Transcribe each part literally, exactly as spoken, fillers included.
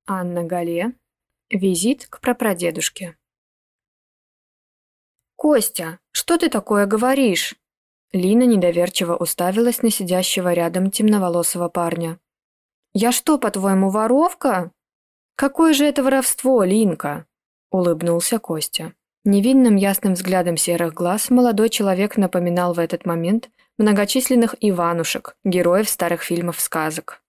Анна Гале. Визит к прапрадедушке. «Костя, что ты такое говоришь?» Лина недоверчиво уставилась на сидящего рядом темноволосого парня. «Я что, по-твоему, воровка?» «Какое же это воровство, Линка?» — улыбнулся Костя. Невинным ясным взглядом серых глаз молодой человек напоминал в этот момент многочисленных Иванушек, героев старых фильмов-сказок.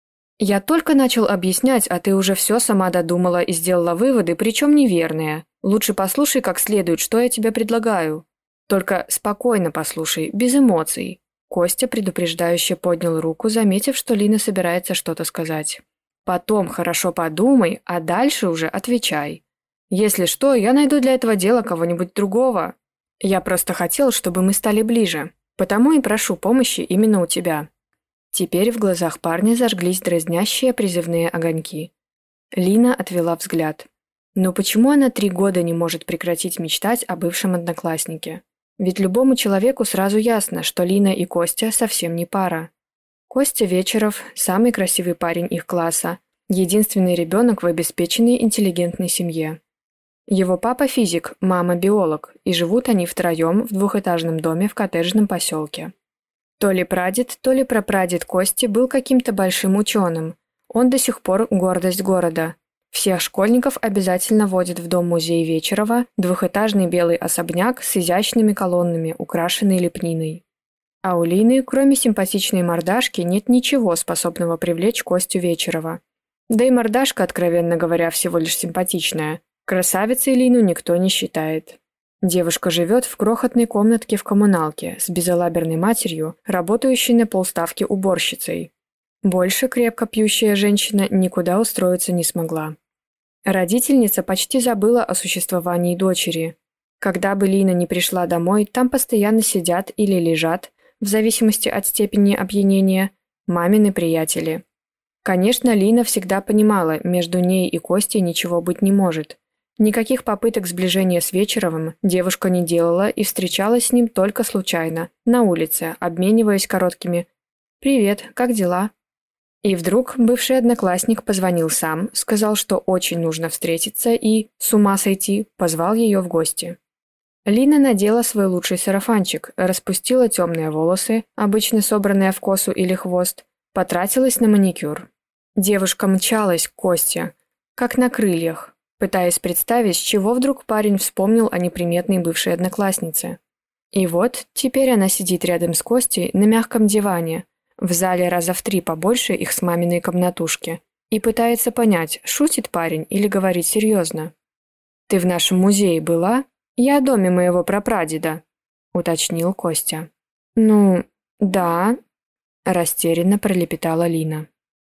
«Я только начал объяснять, а ты уже все сама додумала и сделала выводы, причем неверные. Лучше послушай как следует, что я тебе предлагаю. Только спокойно послушай, без эмоций». Костя предупреждающе поднял руку, заметив, что Лина собирается что-то сказать. «Потом хорошо подумай, а дальше уже отвечай. Если что, я найду для этого дела кого-нибудь другого. Я просто хотел, чтобы мы стали ближе, потому и прошу помощи именно у тебя». Теперь в глазах парня зажглись дразнящие призывные огоньки. Лина отвела взгляд. Но почему она три года не может прекратить мечтать о бывшем однокласснике? Ведь любому человеку сразу ясно, что Лина и Костя совсем не пара. Костя Вечеров – самый красивый парень их класса, единственный ребенок в обеспеченной интеллигентной семье. Его папа физик, мама биолог, и живут они втроем в двухэтажном доме в коттеджном поселке. То ли прадед, то ли прапрадед Кости был каким-то большим ученым. Он до сих пор гордость города. Всех школьников обязательно водят в дом-музей Вечерова, двухэтажный белый особняк с изящными колоннами, украшенный лепниной. А у Лины, кроме симпатичной мордашки, нет ничего, способного привлечь Костю Вечерова. Да и мордашка, откровенно говоря, всего лишь симпатичная. Красавицей Лину никто не считает. Девушка живет в крохотной комнатке в коммуналке с безалаберной матерью, работающей на полставки уборщицей. Больше крепко пьющая женщина никуда устроиться не смогла. Родительница почти забыла о существовании дочери. Когда бы Лина не пришла домой, там постоянно сидят или лежат, в зависимости от степени опьянения, мамины приятели. Конечно, Лина всегда понимала, между ней и Костей ничего быть не может. Никаких попыток сближения с Вечеровым девушка не делала и встречалась с ним только случайно, на улице, обмениваясь короткими «Привет, как дела?». И вдруг бывший одноклассник позвонил сам, сказал, что очень нужно встретиться и, с ума сойти, позвал ее в гости. Лина надела свой лучший сарафанчик, распустила темные волосы, обычно собранные в косу или хвост, потратилась на маникюр. Девушка мчалась к Косте, как на крыльях, пытаясь представить, с чего вдруг парень вспомнил о неприметной бывшей однокласснице. И вот теперь она сидит рядом с Костей на мягком диване, в зале раза в три побольше их с маминой комнатушки, и пытается понять, шутит парень или говорит серьезно. «Ты в нашем музее была? Я о доме моего прапрадеда», — уточнил Костя. «Ну, да», — растерянно пролепетала Лина.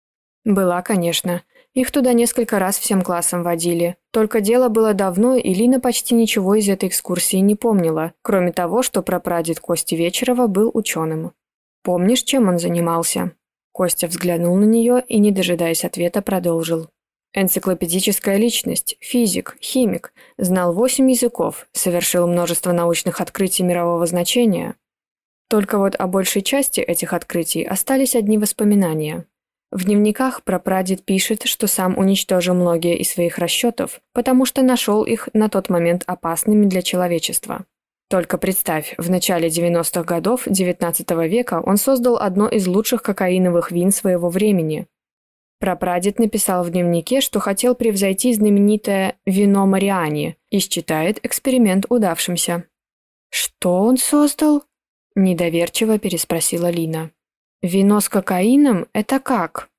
«Была, конечно. Их туда несколько раз всем классом водили. Только дело было давно, и Лина почти ничего из этой экскурсии не помнила, кроме того, что прапрадед Кости Вечерова был ученым. Помнишь, чем он занимался?» Костя взглянул на нее и, не дожидаясь ответа, продолжил. «Энциклопедическая личность, физик, химик, знал восемь языков, совершил множество научных открытий мирового значения. Только вот о большей части этих открытий остались одни воспоминания. В дневниках прапрадед пишет, что сам уничтожил многие из своих расчетов, потому что нашел их на тот момент опасными для человечества. Только представь, в начале девяностых годов девятнадцатого века он создал одно из лучших кокаиновых вин своего времени. Прапрадед написал в дневнике, что хотел превзойти знаменитое «вино Мариани» и считает эксперимент удавшимся. «Что он создал?» – недоверчиво переспросила Лина. «Вино с кокаином – это как?»